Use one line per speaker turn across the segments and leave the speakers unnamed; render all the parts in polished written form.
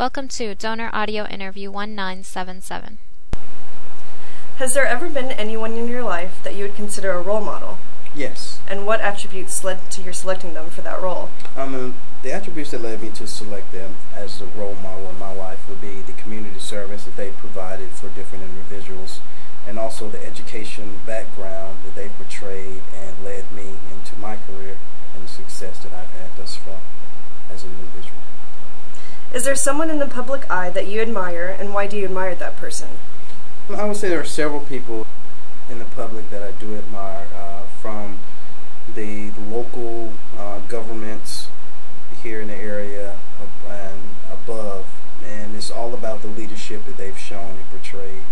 Welcome to Donor Audio Interview 1977.
Has there ever been anyone in your life that you would consider a role model?
Yes.
And what attributes led to your selecting them for that role?
The attributes that led me to select them as a role model in my life would be the community service that they provided for different individuals, and also the education background that they portrayed and led me into my career and the success that I've had thus far as an individual.
Is there someone in the public eye that you admire, and why do you admire that person?
I would say there are several people in the public that I do admire, from the local governments here in the area and above, and it's all about the leadership that they've shown and portrayed.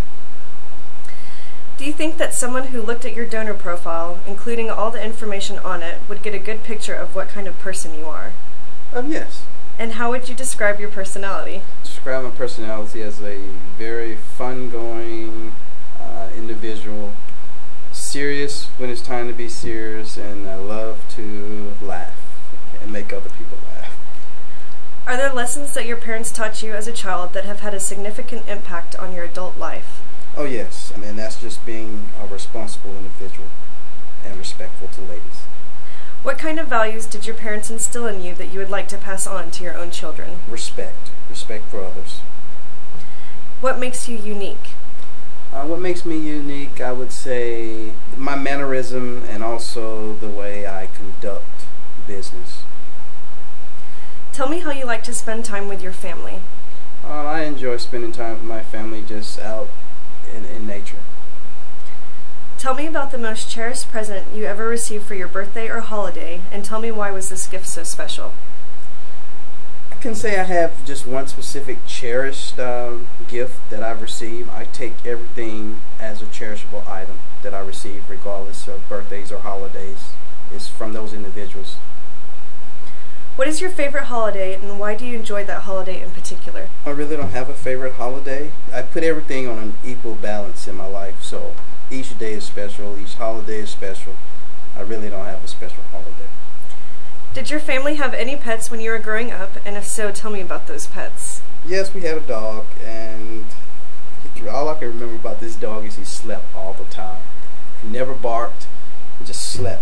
Do you think that someone who looked at your donor profile, including all the information on it, would get a good picture of what kind of person you are?
Yes.
And how would you describe your personality?
Describe my personality as a very fun-going individual, serious when it's time to be serious, and I love to laugh and make other people laugh.
Are there lessons that your parents taught you as a child that have had a significant impact on your adult life?
Oh yes, that's just being a responsible individual and respectful to ladies.
What kind of values did your parents instill in you that you would like to pass on to your own children?
Respect for others.
What makes you unique?
What makes me unique, I would say, my mannerism and also the way I conduct business.
Tell me how you like to spend time with your family.
I enjoy spending time with my family just out in nature.
Tell me about the most cherished present you ever received for your birthday or holiday, and tell me why was this gift so special.
I can say I have just one specific cherished gift that I've received. I take everything as a cherishable item that I receive, regardless of birthdays or holidays. It's from those individuals.
What is your favorite holiday, and why do you enjoy that holiday in particular?
I really don't have a favorite holiday. I put everything on an equal balance in my life, so each day is special, each holiday is special. I really don't have a special holiday.
Did your family have any pets when you were growing up, and if so, tell me about those pets.
Yes, we had a dog, and all I can remember about this dog is he slept all the time. He never barked, he just slept.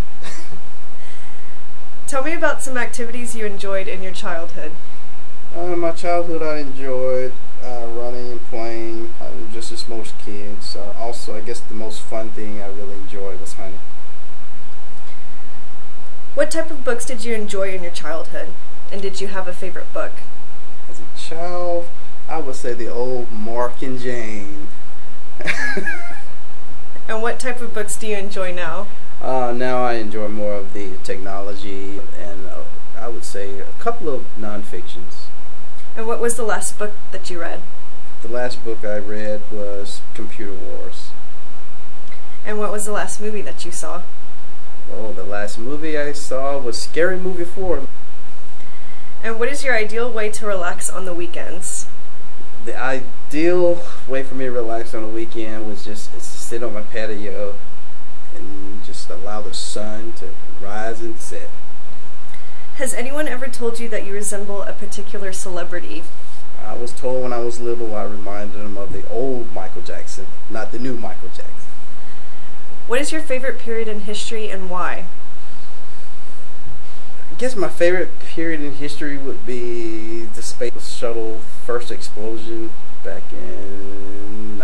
Tell me about some activities you enjoyed in your childhood.
In my childhood, I enjoyed running and playing, just as most kids. Also, I guess the most fun thing I really enjoyed was hunting.
What type of books did you enjoy in your childhood, and did you have a favorite book?
As a child, I would say the old Mark and Jane.
And what type of books do you enjoy now?
Now I enjoy more of the technology, and I would say a couple of non-fictions.
And what was the last book that you read?
The last book I read was Computer Wars.
And what was the last movie that you saw?
Oh, the last movie I saw was Scary Movie 4.
And what is your ideal way to relax on the weekends?
The ideal way for me to relax on the weekend was just to sit on my patio and just allow the sun to rise and set.
Has anyone ever told you that you resemble a particular celebrity?
I was told when I was little I reminded them of the old Michael Jackson, not the new Michael Jackson.
What is your favorite period in history and why?
I guess my favorite period in history would be the Space Shuttle first explosion back in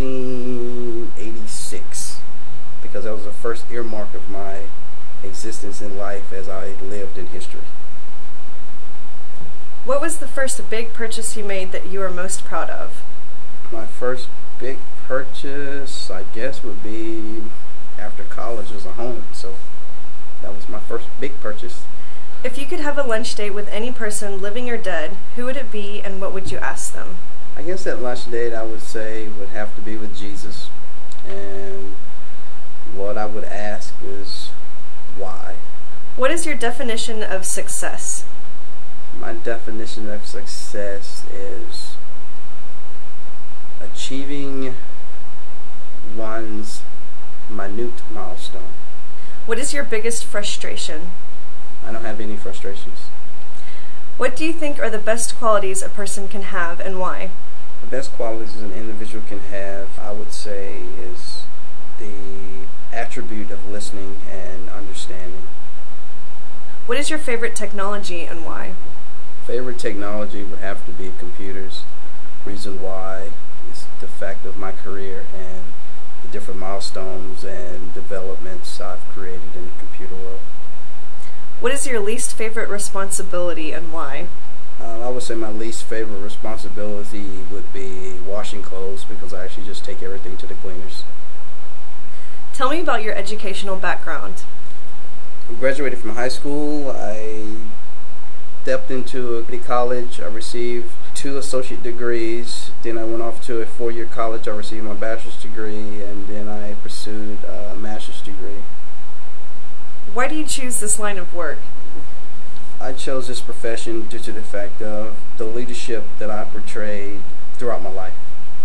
1986, because that was the first earmark of my existence in life as I lived in history.
What was the first big purchase you made that you are most proud of?
My first big purchase, I guess, would be after college was a home, so that was my first big purchase.
If you could have a lunch date with any person, living or dead, who would it be and what would you ask them?
I guess that lunch date I would say would have to be with Jesus, and what I would ask is why.
What is your definition of success?
My definition of success is achieving one's minute milestone.
What is your biggest frustration?
I don't have any frustrations.
What do you think are the best qualities a person can have and why?
The best qualities an individual can have, I would say, is the attribute of listening and understanding.
What is your favorite technology and why?
Favorite technology would have to be computers. Reason why is the fact of my career and the different milestones and developments I've created in the computer world.
What is your least favorite responsibility and why?
I would say my least favorite responsibility would be washing clothes because I actually just take everything to the cleaners.
Tell me about your educational background.
I graduated from high school. I stepped into a college. I received 2 associate degrees. Then I went off to a 4-year college. I received my bachelor's degree, and then I pursued a master's degree.
Why do you choose this line of work?
I chose this profession due to the fact of the leadership that I portrayed throughout my life.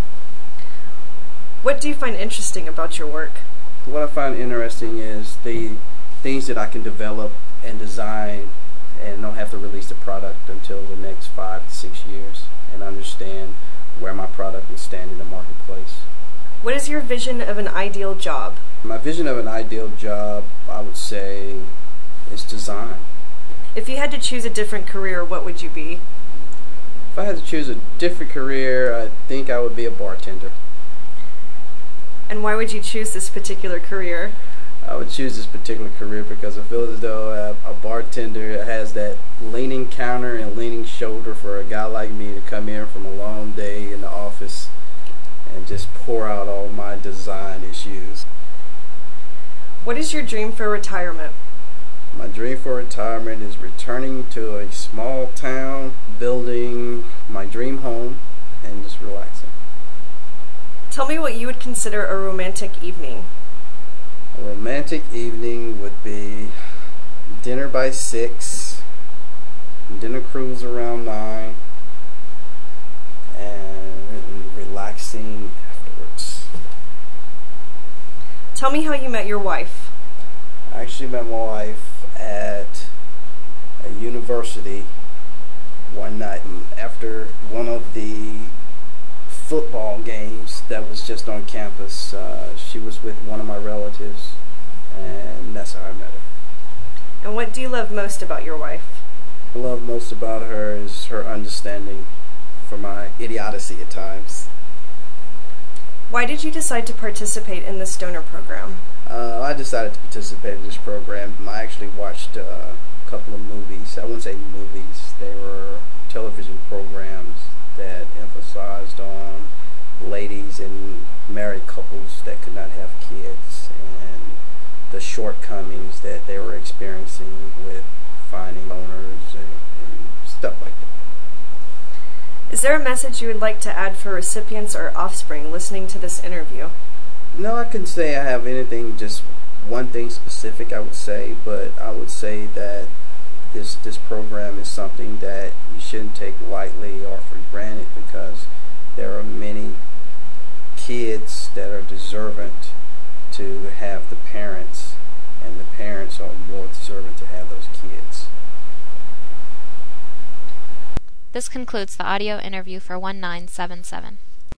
What do you find interesting about your work?
What I find interesting is the things that I can develop and design and don't have to release the product until the next 5 to 6 years and understand where my product will stand in the marketplace.
What is your vision of an ideal job?
My vision of an ideal job, I would say, is design.
If you had to choose a different career, what would you be?
If I had to choose a different career, I think I would be a bartender.
And why would you choose this particular career?
I would choose this particular career because I feel as though a bartender has that leaning counter and leaning shoulder for a guy like me to come in from a long day in the office and just pour out all my design issues.
What is your dream for retirement?
My dream for retirement is returning to a small town, building my dream home, and just relaxing.
Tell me what you would consider a romantic evening.
A romantic evening would be dinner by 6, dinner cruise around 9, and relaxing afterwards.
Tell me how you met your wife.
I actually met my wife at a university one night after one of the football games that was just on campus. She was with one of my relatives, and that's how I met her.
And what do you love most about your wife?
What I love most about her is her understanding for my idiocy at times.
Why did you decide to participate in the Stoner program?
I decided to participate in this program. I actually watched a couple of movies. I wouldn't say movies. They were television programs that emphasized on ladies and married couples that could not have kids and the shortcomings that they were experiencing with finding owners and stuff like that.
Is there a message you would like to add for recipients or offspring listening to this interview?
No, I couldn't say I have anything, just one thing specific I would say, but I would say that this program is something that you shouldn't take lightly or for granted because there are many kids that are deserving to have the parents, and the parents are more deserving to have those kids.
This concludes the audio interview for 1977.